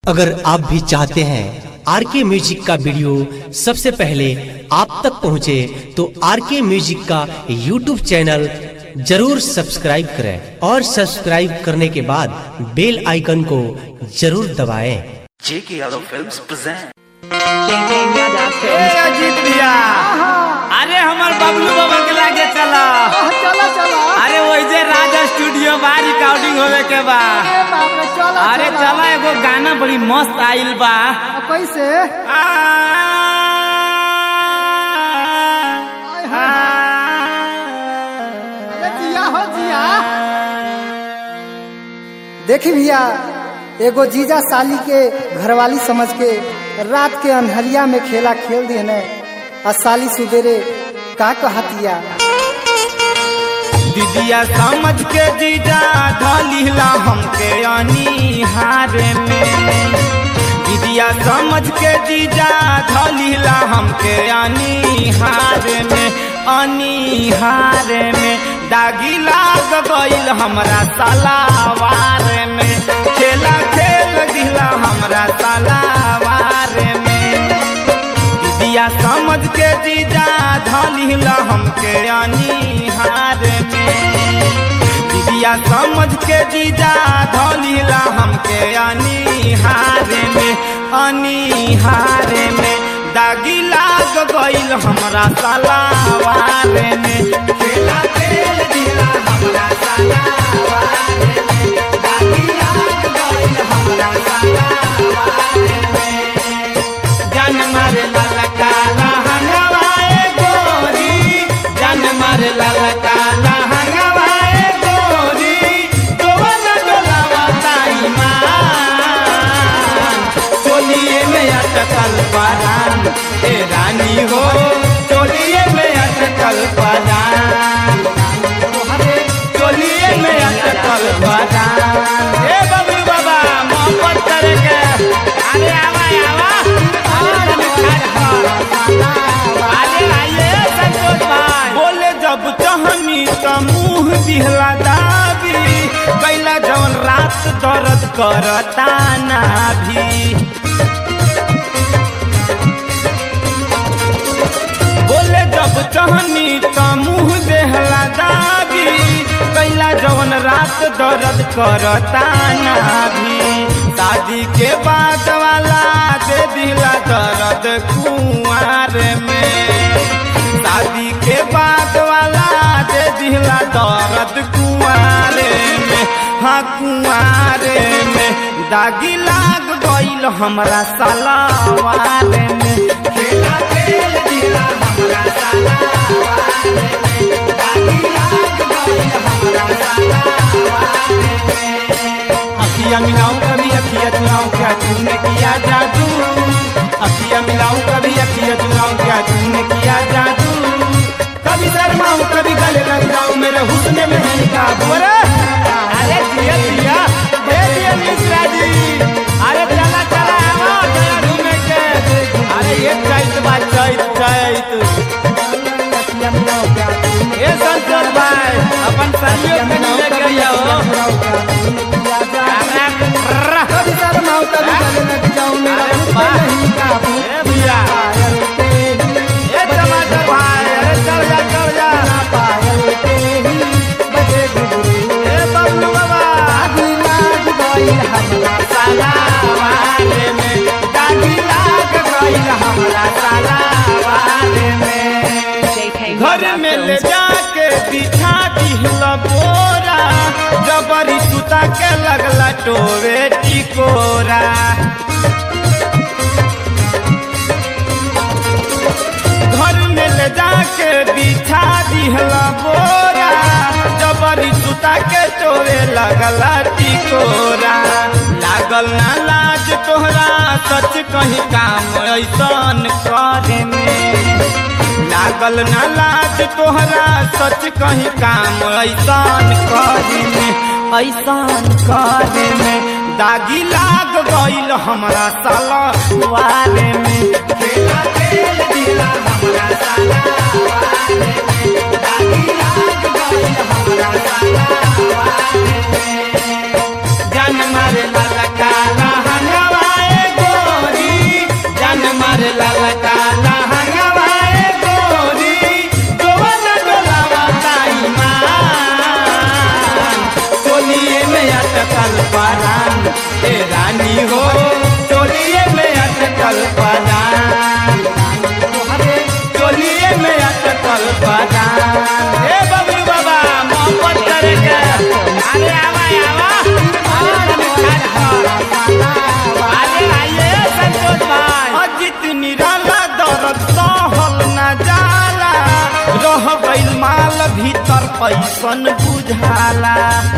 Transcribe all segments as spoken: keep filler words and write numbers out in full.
अगर आप भी चाहते हैं आर के म्यूजिक का वीडियो सबसे पहले आप तक पहुंचे तो आर के म्यूजिक का यूट्यूब चैनल जरूर सब्सक्राइब करें और सब्सक्राइब करने के बाद बेल आइकन को जरूर दबाएं। जेके यादव फिल्म्स प्रेजेंट। जीत लिया। अरे हमार बबलू बाबा के लागे चला चला चला। अरे वही जे राजा स्टूडियो बा रिकॉर्डिंग होवे के बा। अरे चला एगो गाना बड़ी मस्त आइल बा। कैसे? आ, आ, जिया हो जिया। देखी भैया, एगो जीजा साली के घरवाली समझ के रात के अनहरिया में खेला खेल दिए ने और साली सुबेरे का कहतिया। दीदिया समझ के जीजा ढलीला हमके अनिहार में। दीदिया समझ के जीजा ढलीला हमके अनिहार में। अनिहार में दागी लाग गईल हमरा सालावार में। खेला खेल दिला हमरा सालावार में। दीदिया समझ के जीजा ढलीला हमके अनिहार में। दीदिया समझ के जीजा ढलीला हमके अनिहार में। अनिहार में दागी लाग गईल हमरा सालावार में। खेला खेल दिला हमरा सालावार में। दागी लाग गईल हमरा सालावार में। जान मारे लाला काला हंगवाए गोरी। जान मारे लाला काला हंगवाए गोरी। दोवन डोलावा ताई मान। चोलिए में अटकल परान ए रानी हो। चोलिए में अटकल परान। चोलिए में अटकल परान। ए बबलू बाबा मोहब्बत करके। अरे आवा आवा बोले जब चहनी त मुँह दिहला दाबी। कैला जवन रात दर्द करता ना भी। बोले जब चहनी त मुँह देहला दाबी। कैला जवन रात दर्द करता ना भी। शादी के बाद वाला दे दिला दर्द कुंवार में। शादी के बाद वाला दे दिला दर्द कुंवार में। हाँ कुंवार में दागी लाग गईल हमरा सालावार में। खेला खेल दिला हमरा सालावार में। दागी लाग गईल हमरा सालावार में। अखिया मिलाऊं कभी अखिया चुराऊं क्या तूने किया जादू। अखिया मिलाऊं कभी अखिया चुराऊं क्या तूने किया जादू। कभी शर्माऊं कभी गले लग जाऊं मेरे हुस्न में है काबू। अरे जिया जिया दे दिया मिश्रा जी। अरे चला चला आवा गया घूमे के। अरे ये चैत बा चैत चैत। ये संतोष भाई अपन सालियों के लिए गया हो। कभी शर्माऊं कभी गले लग जाऊं मेरा हुस्न नहीं काबू। ए भैया ए टमाटर भाई अरे चल जा चल जा। पायल के ही बजे घुघरू। ए बबलू बाबा दागी लाग गईल हमरा सालावार में। दागी लाग गईल हमरा सालावार में। घर में ले जाके बिछा दिहला बोरा। जबरी सुता के लगला टोवे टिकोरा। घर में ले जाके बिछा दिहला बोरा। जबरी सुता के टोवे लगला टिकोरा। लागल ना लाज तोहरा सच कहीं काम ऐसन करे में। लागल ना लाज तोहरा सच कहीं काम ऐसन करे में। ऐसन करे में दागी लाग गईल हमरा सालावार में। खेला खेल दिला हमरा सालावार में। दागी लाग गईल हमरा सालावार में। जान मारे लाला काला हंगवाए रानी हो चोलिए में अटकल परान चोलिए में अटकल परान। ए बबलू बाबा मोहब्बत करे के अरे आवा आवा अरे आइए संतोष भाई। अजित निराला दर्द सहल न जाला रह गइल माल भीतर पैसन बुझाला।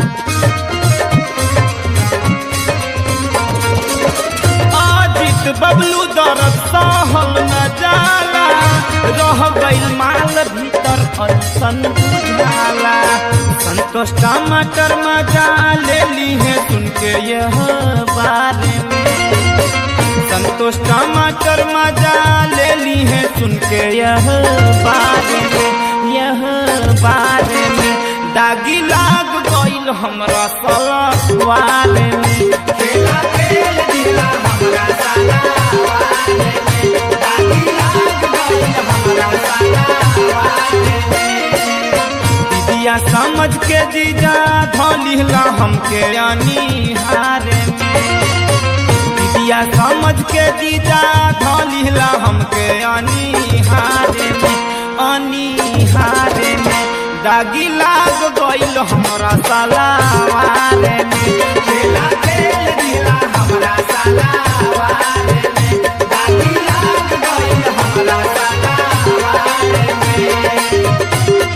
अजित बबलू दर्द सहल न जाला रह गइल माल भीतर पैसन बुझाला। संतोष टमाटर मजा ले ली है सुन के यह बारे में संतोष टमाटर मजा ले ली है सुन के यह बारे में यह बारे में दागी लाग गइल हमरा सलवारे में खेला खेल दिला हमरा सलवारे में दागी लाग गइल हमरा सलवारे में। दीदिया समझ के जीजा धोलिहला हमके अनिहारे में दीदिया समझ के जीजा धोलिहला हमके अनिहारे में अनिहारे में दागी लाग गइल हमरा सलवारे में खेला खेल दिला हमरा सलवारे में दागी लाग गइल हमरा सलवारे में।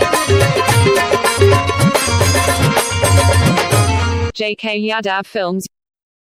J K Yadav Films